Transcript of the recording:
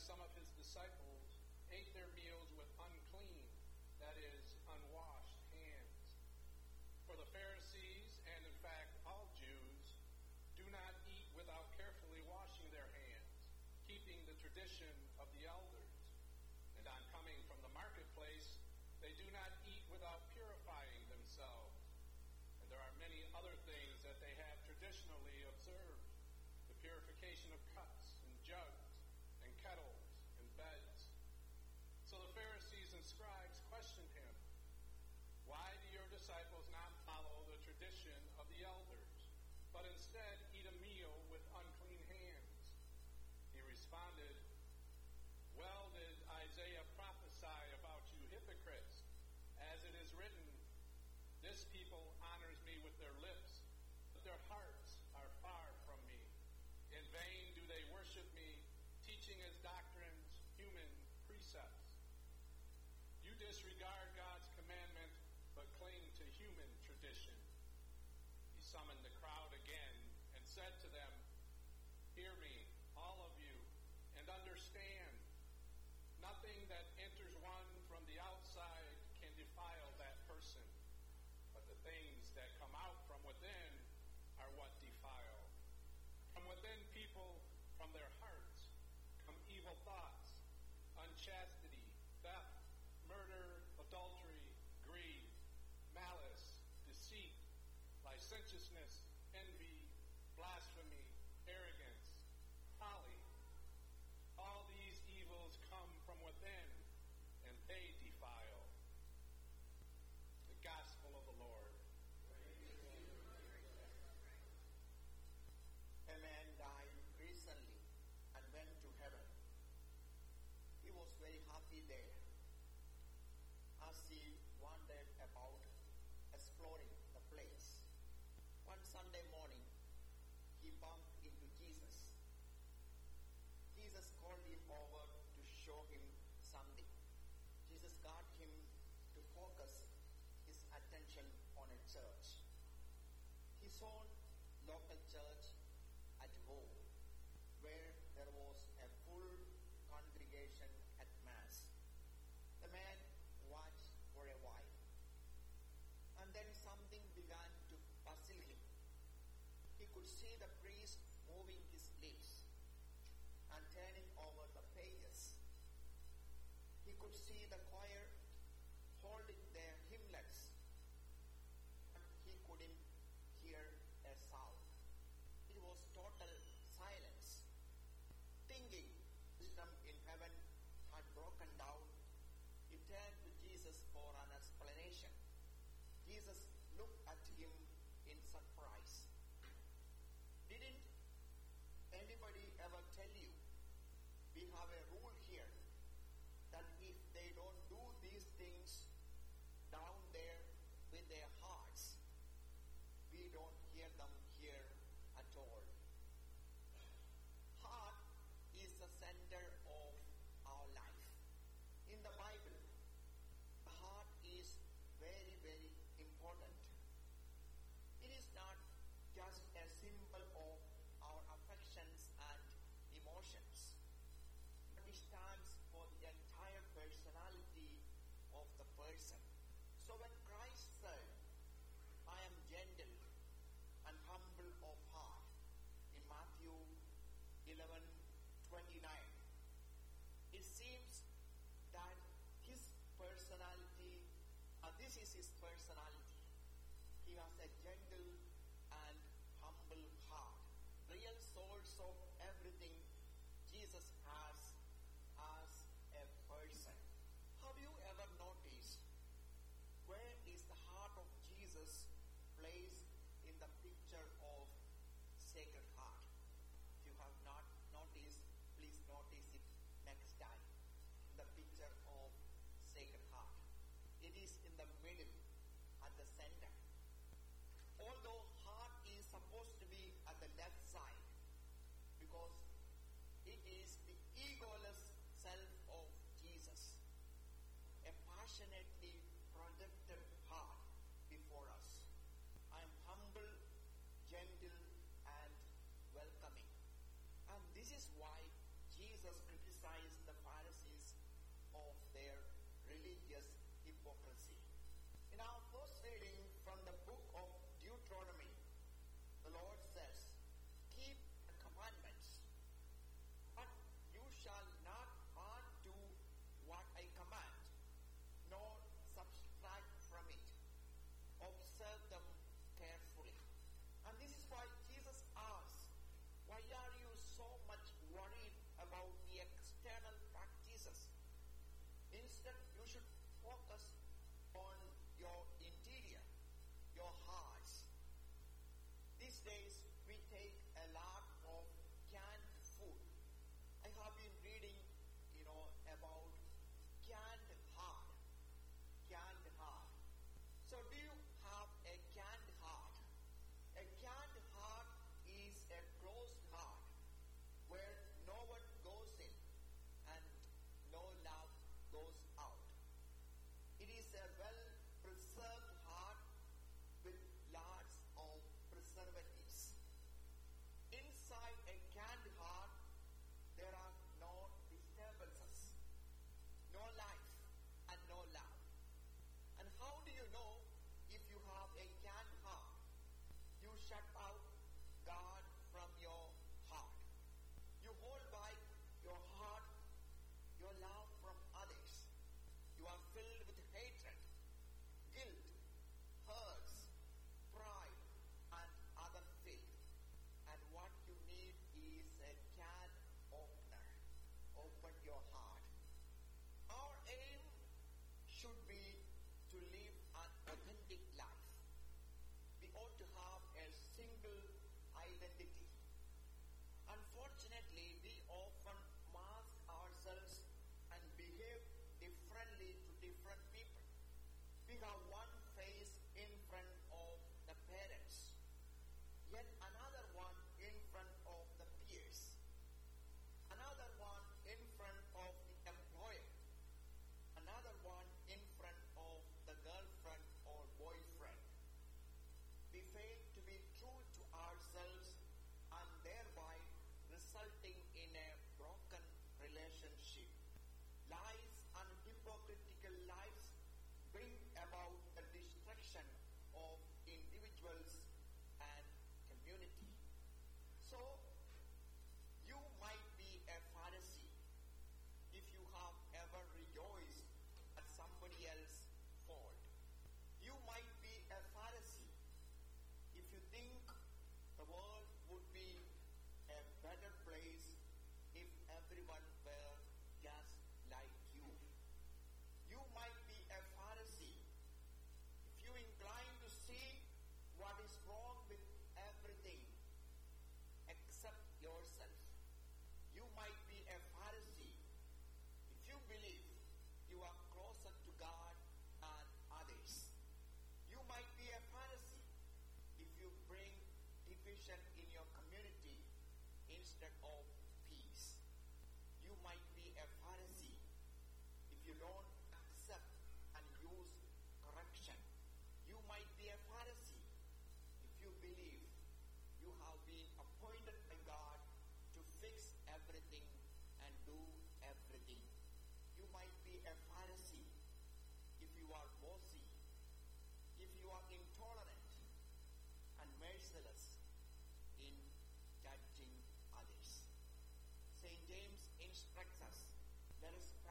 some of his disciples ate their meals with unclean, that is, unwashed hands. For the Pharisees, and in fact all Jews, do not eat without carefully washing their hands, keeping the tradition of the elders. And on coming from the marketplace, they do not eat without purifying themselves. And there are many other things that they have traditionally observed: the purification of cups and jugs and kettles and beds. So the Pharisees and scribes questioned him, "Why do your disciples not follow the tradition of the elders, but instead eat a meal with unclean hands?" He responded, "Well did Isaiah prophesy about you hypocrites, as it is written, 'This people honors me with their lips, but their hearts are far from me. In vain do they worship me, teaching as doctrines human precepts.' You disregard God's commandment, but cling to human tradition." He summoned the crowd again and said to them, "Hear me, all of you, and understand. Nothing that enters one from the outside can defile that person, but the things that come out from within are what defile. From within people, from their hearts, come evil thoughts, unchastity, theft, murder, adultery, greed, malice, deceit, licentiousness, envy, blasphemy, arrogance, folly. All these evils come from within, and they defile." The Gospel of the Lord. A man died recently and went to heaven. He was very happy there. As he wandered about exploring the place, one Sunday morning he bumped into Jesus. Jesus called him over to show him something. Jesus got him to focus his attention on a church. His own local church at home, where there was a full congregation at Mass. The man watched for a while, and then something began to puzzle him. He could see the priest moving his lips and turning over the pages. He could see the choir holding their hymnlets, but he couldn't hear a sound. It was total silence. Thinking wisdom in heaven had broken down, he turned to Jesus for an explanation. Jesus looked at him in surprise. "Didn't anybody ever tell you we have a rule here that if they don't do these things down there with their hearts, we don't hear them here at all?" Heart is the center of our life. In the Bible, the heart is very, very important. It is not just a symbol of our affections and emotions, but it stands for the entire personality of the person. So when Christ said, "I am gentle and humble of heart," in Matthew 11:29, it seems that his personality, this is his personality. He has a gentle and humble heart. Real source of everything Jesus has as a person. Have you ever noticed where is the heart of Jesus placed in the picture of Sacred Heart? If you have not noticed, please notice it next time. The picture of Sacred Heart. It is in the middle, at the center. Although heart is supposed to be at the left side, because it is the egoless self of Jesus, a passionately projected heart before us. I am humble, gentle, and welcoming. And this is why Jesus criticized criticize the Pharisees of their religious hypocrisy. In our first reading from the book of Deuteronomy, the Lord says, "Keep the commandments, but you shall not add to what I command, nor subtract from it. Observe them carefully." And this is why Jesus asks, why are you so much worried about the external practices? Instead, you should focus on your interior, your hearts. These days, we take a lot of canned food. I have been reading, about canned heart. Canned heart. So do you have a canned heart? A canned heart is a closed heart where no one goes in and no love goes out. It is a well-preserved heart with lots of preservatives. Inside a canned heart, there are no disturbances, no life, and no love. And how do you know if you have a canned heart? You shut out God from your heart. You hold back your heart, your love from others. You are filled with hatred, guilt, hurts, pride, and other filth. And what you need is a can opener. Open your heart. Our aim should be to live an authentic life. We ought to have a single identity. Unfortunately, we often mask ourselves and behave differently to different people. We have one face in front of the parents, yet another one in front of the peers, another one in front of the employer, another one in front of the girlfriend or boyfriend. We fail to be true to ourselves and thereby resulting in a broken relationship. Lies and hypocritical lives bring about the destruction of individuals and community. So, you might be a Pharisee if you have ever rejoiced at somebody else's fault. You might be a Pharisee if you think the world would be a better place if everyone were just like you. You might be a Pharisee if you incline to see what is wrong with everything except yourself. You might be a Pharisee if you believe you are closer to God and others. You might be a Pharisee if you bring division in your community instead of peace. You might be a Pharisee if you don't accept and use correction. You might be a Pharisee if you believe you have been appointed by God to fix everything and do everything. You might be a Pharisee if you are bossy, if you are intolerant and merciless in judging others. St. James instructs us, let us